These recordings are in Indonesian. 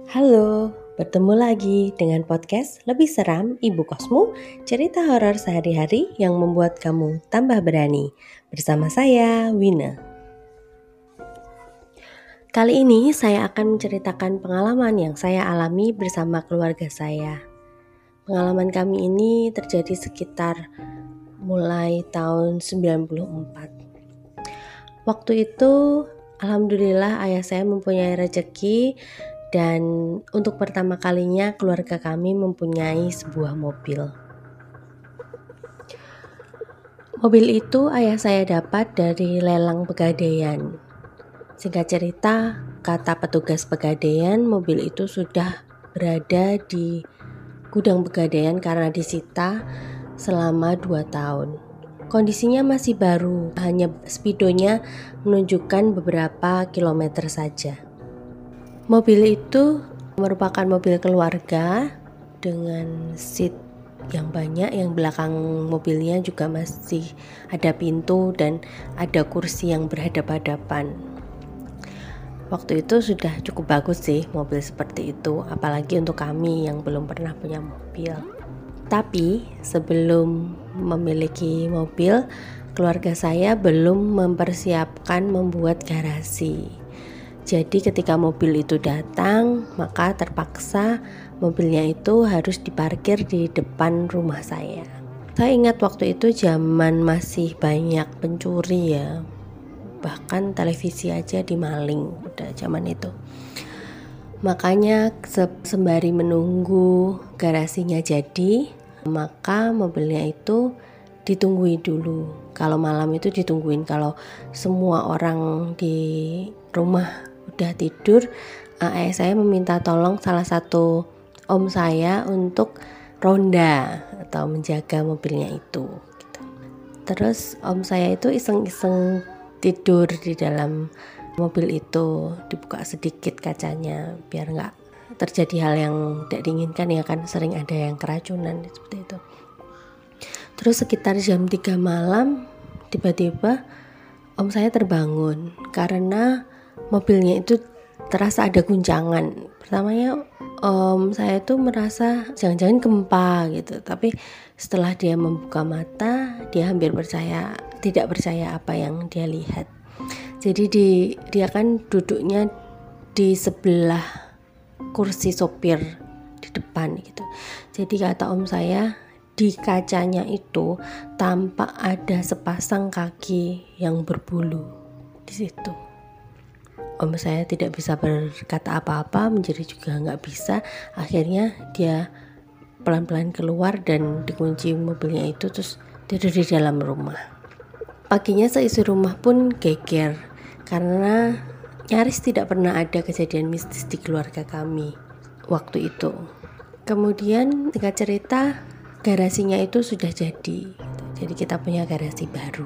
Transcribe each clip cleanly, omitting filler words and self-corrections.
Halo, bertemu lagi dengan podcast Lebih Seram Ibu Kosmu, cerita horor sehari-hari yang membuat kamu tambah berani. Bersama saya, Wina. Kali ini saya akan menceritakan pengalaman yang saya alami bersama keluarga saya. Pengalaman kami ini terjadi sekitar mulai tahun 94. Waktu itu, alhamdulillah ayah saya mempunyai rezeki dan untuk pertama kalinya keluarga kami mempunyai sebuah mobil. Mobil itu ayah saya dapat dari lelang Pegadaian. Singkat cerita, kata petugas Pegadaian, mobil itu sudah berada di gudang Pegadaian karena disita selama 2 tahun. Kondisinya masih baru, hanya speedonya menunjukkan beberapa kilometer saja. Mobil itu merupakan mobil keluarga dengan seat yang banyak, yang belakang mobilnya juga masih ada pintu dan ada kursi yang berhadap-hadapan. Waktu itu sudah cukup bagus sih mobil seperti itu, apalagi untuk kami yang belum pernah punya mobil. Tapi sebelum memiliki mobil, keluarga saya belum mempersiapkan membuat garasi. Jadi ketika mobil itu datang, maka terpaksa mobilnya itu harus diparkir di depan rumah saya. Saya ingat waktu itu zaman masih banyak pencuri ya. Bahkan televisi aja dimaling udah zaman itu. Makanya sembari menunggu garasinya jadi, maka mobilnya itu ditungguin dulu. Kalau malam itu ditungguin, kalau semua orang di rumah udah tidur, ayah saya meminta tolong salah satu om saya untuk ronda atau menjaga mobilnya itu gitu. Terus om saya itu iseng-iseng tidur di dalam mobil itu, dibuka sedikit kacanya biar nggak terjadi hal yang tidak diinginkan ya kan, sering ada yang keracunan seperti itu. Terus sekitar jam 3 malam tiba-tiba om saya terbangun karena mobilnya itu terasa ada guncangan. Pertamanya om saya tuh merasa jangan-jangan gempa gitu, tapi setelah dia membuka mata, dia hampir tidak percaya apa yang dia lihat. Jadi dia kan duduknya di sebelah kursi sopir di depan gitu. Jadi kata om saya, di kacanya itu tampak ada sepasang kaki yang berbulu di situ. Om saya tidak bisa berkata apa-apa, menjadi juga nggak bisa. Akhirnya dia pelan-pelan keluar dan dikunci mobilnya itu, terus tidur di dalam rumah. Paginya seisi rumah pun geger karena nyaris tidak pernah ada kejadian mistis di keluarga kami waktu itu. Kemudian singkat cerita, garasinya itu sudah jadi. Jadi kita punya garasi baru.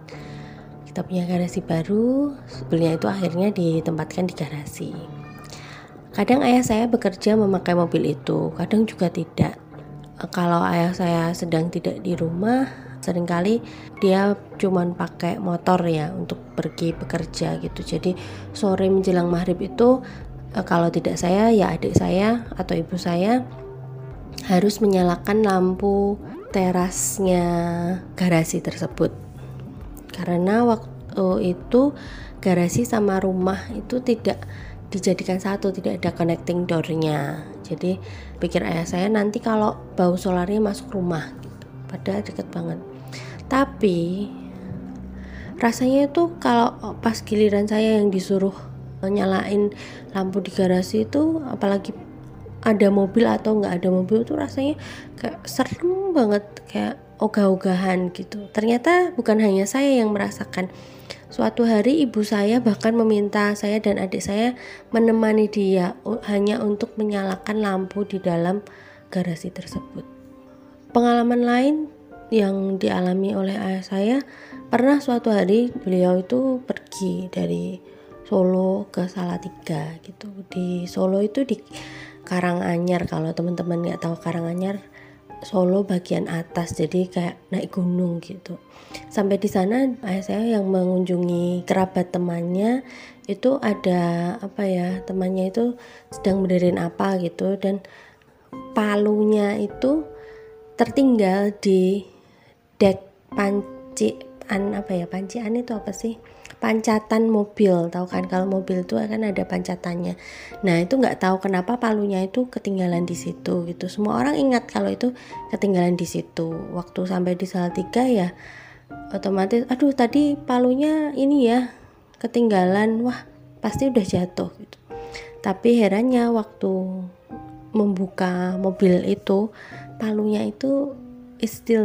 Mobilnya itu akhirnya ditempatkan di garasi. Kadang ayah saya bekerja memakai mobil itu, kadang juga tidak. Kalau ayah saya sedang tidak di rumah, seringkali dia cuman pakai motor ya untuk pergi bekerja gitu. Jadi sore menjelang maghrib itu, kalau tidak saya ya adik saya atau ibu saya harus menyalakan lampu terasnya garasi tersebut. Karena waktu itu garasi sama rumah itu tidak dijadikan satu, tidak ada connecting door-nya. Jadi pikir ayah saya nanti kalau bau solarnya masuk rumah gitu. Padahal deket banget. Tapi rasanya itu kalau pas giliran saya yang disuruh nyalain lampu di garasi itu, apalagi ada mobil atau nggak ada mobil, itu rasanya kayak serem banget, kayak ogah-ogahan gitu. Ternyata bukan hanya saya yang merasakan. Suatu hari ibu saya bahkan meminta saya dan adik saya menemani dia hanya untuk menyalakan lampu di dalam garasi tersebut. Pengalaman lain yang dialami oleh ayah saya, pernah suatu hari beliau itu pergi dari Solo ke Salatiga gitu. Di Solo itu di Karanganyar, kalau teman-teman nggak tahu Karanganyar, Solo bagian atas, jadi kayak naik gunung gitu. Sampai di sana ayah saya yang mengunjungi kerabat temannya itu ada temannya itu sedang benerin apa gitu, dan palunya itu tertinggal di dek pancian itu apa sih, pancatan mobil. Tahu kan kalau mobil itu akan ada pancatannya. Nah itu nggak tahu kenapa palunya itu ketinggalan di situ gitu. Semua orang ingat kalau itu ketinggalan di situ. Waktu sampai di Salatiga ya otomatis aduh tadi palunya ini ya ketinggalan, wah pasti udah jatuh gitu. Tapi herannya waktu membuka mobil itu palunya itu is still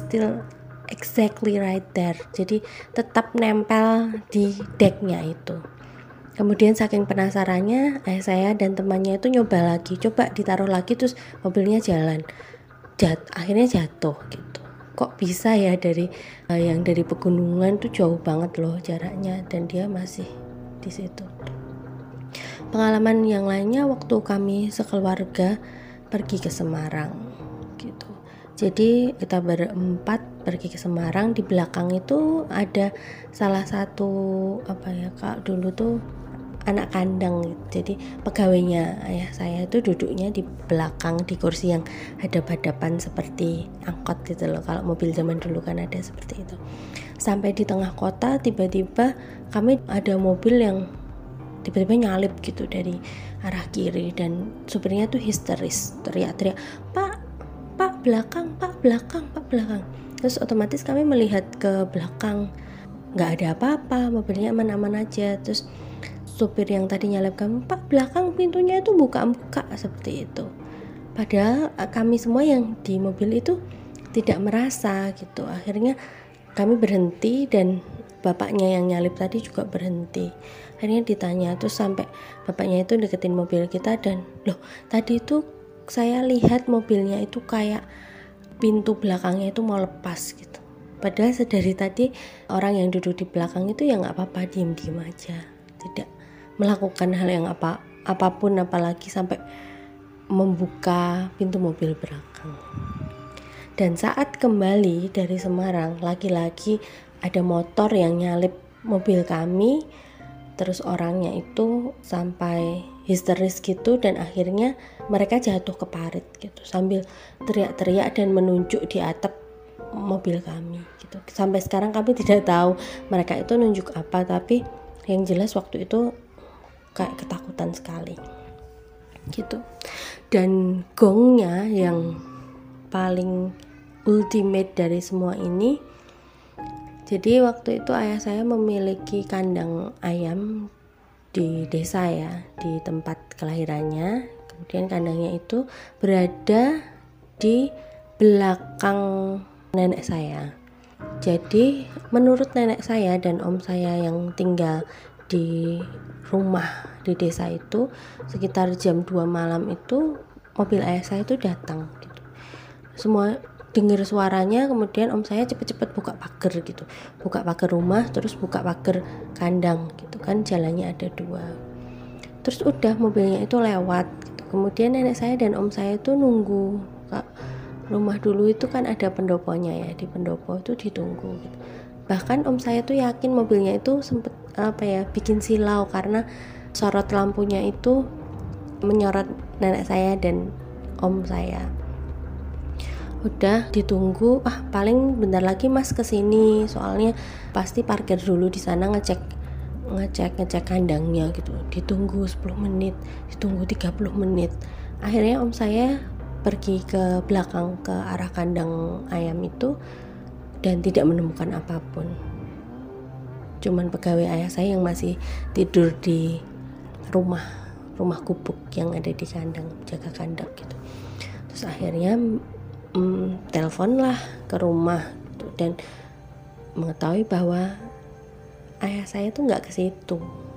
exactly right there, jadi tetap nempel di decknya itu. Kemudian saking penasarannya saya dan temannya itu nyoba lagi, coba ditaruh lagi, terus mobilnya jalan, akhirnya jatuh gitu. Kok bisa ya dari yang dari pegunungan tuh jauh banget loh jaraknya, dan dia masih di situ. Pengalaman yang lainnya waktu kami sekeluarga pergi ke Semarang gitu. Jadi kita berempat pergi ke Semarang, di belakang itu ada salah satu kalau dulu tuh anak kandang gitu. Jadi pegawainya ayah saya itu duduknya di belakang di kursi yang hadap-hadapan seperti angkot gitu loh. Kalau mobil zaman dulu kan ada seperti itu. Sampai di tengah kota tiba-tiba kami ada mobil yang tiba-tiba nyalip gitu dari arah kiri, dan supirnya tuh histeris teriak-teriak, Pak belakang. Terus otomatis kami melihat ke belakang, nggak ada apa-apa, mobilnya aman-aman aja. Terus supir yang tadi nyalip kami, Pak belakang pintunya itu buka seperti itu. Padahal kami semua yang di mobil itu tidak merasa gitu. Akhirnya kami berhenti dan bapaknya yang nyalip tadi juga berhenti. Akhirnya ditanya, terus sampai bapaknya itu deketin mobil kita, dan loh tadi itu saya lihat mobilnya itu kayak pintu belakangnya itu mau lepas gitu. Padahal sedari tadi orang yang duduk di belakang itu ya nggak apa-apa, diem aja, tidak melakukan hal yang apapun, apalagi sampai membuka pintu mobil belakang. Dan saat kembali dari Semarang, lagi-lagi ada motor yang nyalip mobil kami, terus orangnya itu sampai histeris gitu, dan akhirnya mereka jatuh ke parit gitu sambil teriak-teriak dan menunjuk di atap mobil kami gitu. Sampai sekarang kami tidak tahu mereka itu nunjuk apa, tapi yang jelas waktu itu kayak ketakutan sekali gitu. Dan gongnya yang paling ultimate dari semua ini, jadi waktu itu ayah saya memiliki kandang ayam di desa ya, di tempat kelahirannya. Kemudian kandangnya itu berada di belakang nenek saya. Jadi menurut nenek saya dan om saya yang tinggal di rumah di desa itu, sekitar jam 2 malam itu mobil ayah saya itu datang gitu. Semua dengar suaranya, kemudian om saya cepet-cepet buka pagar gitu, buka pagar rumah, terus buka pagar kandang gitu kan, jalannya ada 2. Terus udah mobilnya itu lewat gitu. Kemudian nenek saya dan om saya itu nunggu. Rumah dulu itu kan ada pendoponya ya, di pendopo itu ditunggu gitu. Bahkan om saya tuh yakin mobilnya itu sempet bikin silau, karena sorot lampunya itu menyorot nenek saya dan om saya. Udah ditunggu, paling bentar lagi mas kesini, soalnya pasti parkir dulu di sana ngecek kandangnya gitu. Ditunggu 10 menit, ditunggu 30 menit. Akhirnya om saya pergi ke belakang ke arah kandang ayam itu dan tidak menemukan apapun. Cuman pegawai ayah saya yang masih tidur di rumah gubuk yang ada di kandang, jaga kandang gitu. Terus akhirnya teleponlah ke rumah gitu, dan mengetahui bahwa ayah saya tuh nggak ke situ,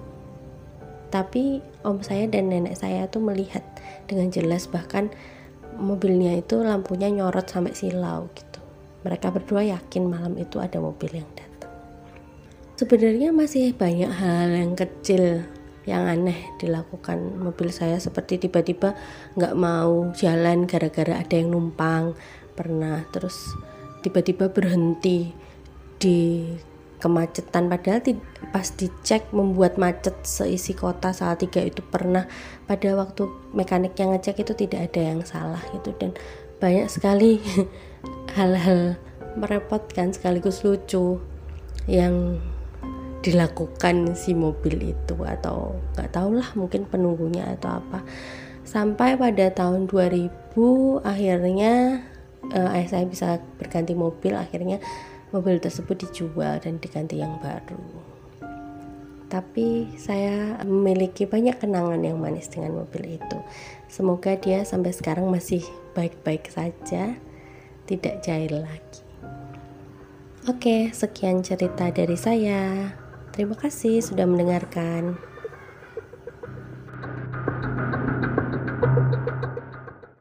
tapi om saya dan nenek saya tuh melihat dengan jelas, bahkan mobilnya itu lampunya nyorot sampai silau gitu. Mereka berdua yakin malam itu ada mobil yang datang. Sebenarnya masih banyak hal yang kecil yang aneh dilakukan mobil saya, seperti tiba-tiba nggak mau jalan gara-gara ada yang numpang pernah, terus tiba-tiba berhenti di kemacetan, padahal pas dicek membuat macet seisi kota Salatiga itu pernah. Pada waktu mekanik yang ngecek itu tidak ada yang salah gitu, dan banyak sekali hal-hal merepotkan sekaligus lucu yang dilakukan si mobil itu, atau nggak tahulah mungkin penunggunya atau apa. Sampai pada tahun 2000 akhirnya ayah saya bisa berganti mobil. Akhirnya mobil tersebut dijual dan diganti yang baru. Tapi saya memiliki banyak kenangan yang manis dengan mobil itu. Semoga dia sampai sekarang masih baik-baik saja, tidak jahil lagi. Oke, sekian cerita dari saya. Terima kasih sudah mendengarkan.